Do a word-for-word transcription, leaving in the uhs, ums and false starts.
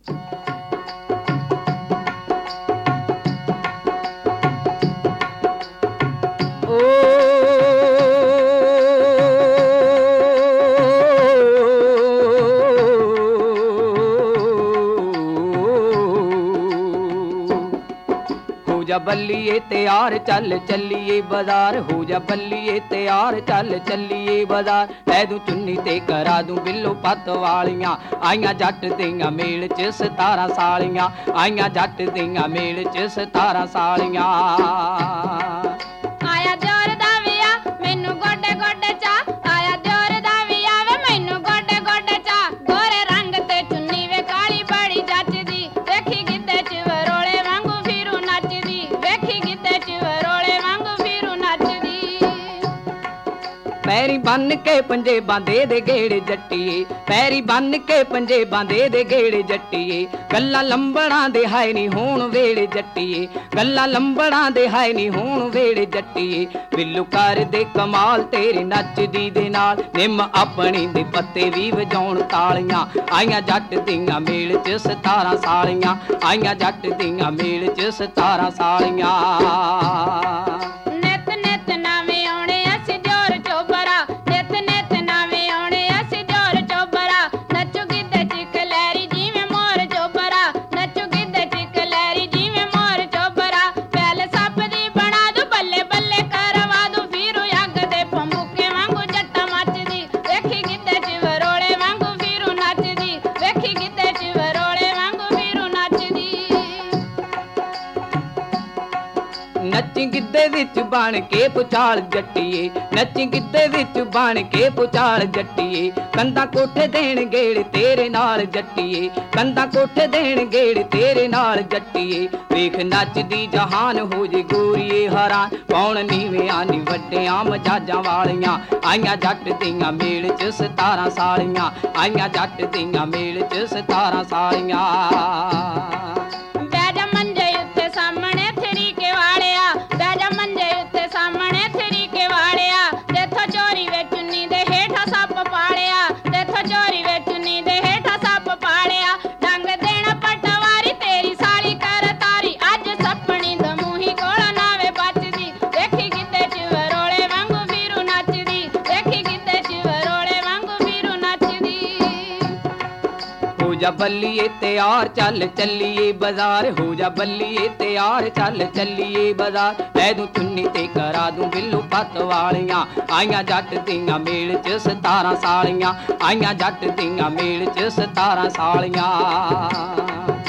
जा बल्लिए तैयार चल चलिए बाजार, हो जा बल्लिए तैयार चल चलिए बाजार। लै दूं चुन्नी ते करा दूं बिल्लो पत्त वालियां, आइयां जट दियां मेल च सतारां सालियां, आइयां जट दियां मेल च सतारां सालियां। आया जोर दा विया मैनू गोडे गोडे चा, आया जोर दा विया वे मैनू गोडे गोडे चा। गोरे रंग ते चुन्नी वे काली बड़ी जचदी, देखी गिद्दे च वरोले वांगू फिरू नचदी, वेखी गिद्दे च वरोले वांगू फिरू नचदी। पैरी बन के पंजेबां दे दे गेड़े जट्टिए, पैरी बन के पंजेबां दे दे गेड़े जट्टिए। गल्लां लंबड़ां दे हाय नी होण वेड़े जट्टिए, गल्लां लंबड़ां दे हाय नी होण वेड़े जट्टिए। बिल्लू कर दे कमाल तेरे नचदी दे नाल, निम अपनी दे पत्ते भी वजाउण तालियां। आइयां जट दियां मेल च सतारां सालियां, आइयां जट दियां मेल च सतारां सालियां। नित नित नवें आउणे असीं जोर चोबरा, नित नित नवें आउणे असीं जोर चोबरा। नचो गिद्दे च कलैरी जिवें मोर चोबरा, नचो गिद्दे च कलैरी जिवें मोर चोबरा। पैल सप दी बना दूं बल्ले बल्ले करवा दूं, फिरू अग दे भंबूके वांगू जट्टा मचदी, वेखी गिद्दे च वरोले वांगू फिरू नचदी, वेखी गिद्दे च वरोले वांगू फिरू नचदी। नची गिद्दे विच बन के पुचाल जट्टिए, नची गिद्दे विच बन के पुचाल जट्टिए। कंधा कोठे देण गेड़ तेरे नाल जट्टिए, कंधा कोठे देण गेड़ तेरे नाल जट्टिए। वेख नचदी जहान हो जे गोरीए हैरान, कौन नीवें नी वड्डियां मजाजां वालियां। आइयां जट दियां मेल च सतारां सालियां, आइयां जट दियां मेल च सतारां सालियां। बैजा मंजे उत्ते सामने थरी के वालिया, बैजा मंजे उत्ते सामने थरी के वालिया। तेथों चोरी वे चुन्नी दे हेठा सप पालिया, तेथों चोरी वे चुन्नी दे हेठा सप पालिया। डंग देना पटवारी तेरी साली कर तारी, अज सपनी दमूही कोल नावे बचदी, देखी गिद्दे च वरोले वांगू फिरू नचदी, देखी गिद्दे च वरोले वांगू फिरू नचदी। हो जा बल्लिए तैयार चल चलिए बाजार, हो जा बल्लिए तैयार चल चलिए बाजार। लै दूं चुन्नी ते करा दूं बिल्लो पत्त वालियां, आइयां जट दियां मेल च सतारां सालियां, आइयां जट दियां मेल च सतारां सालियां।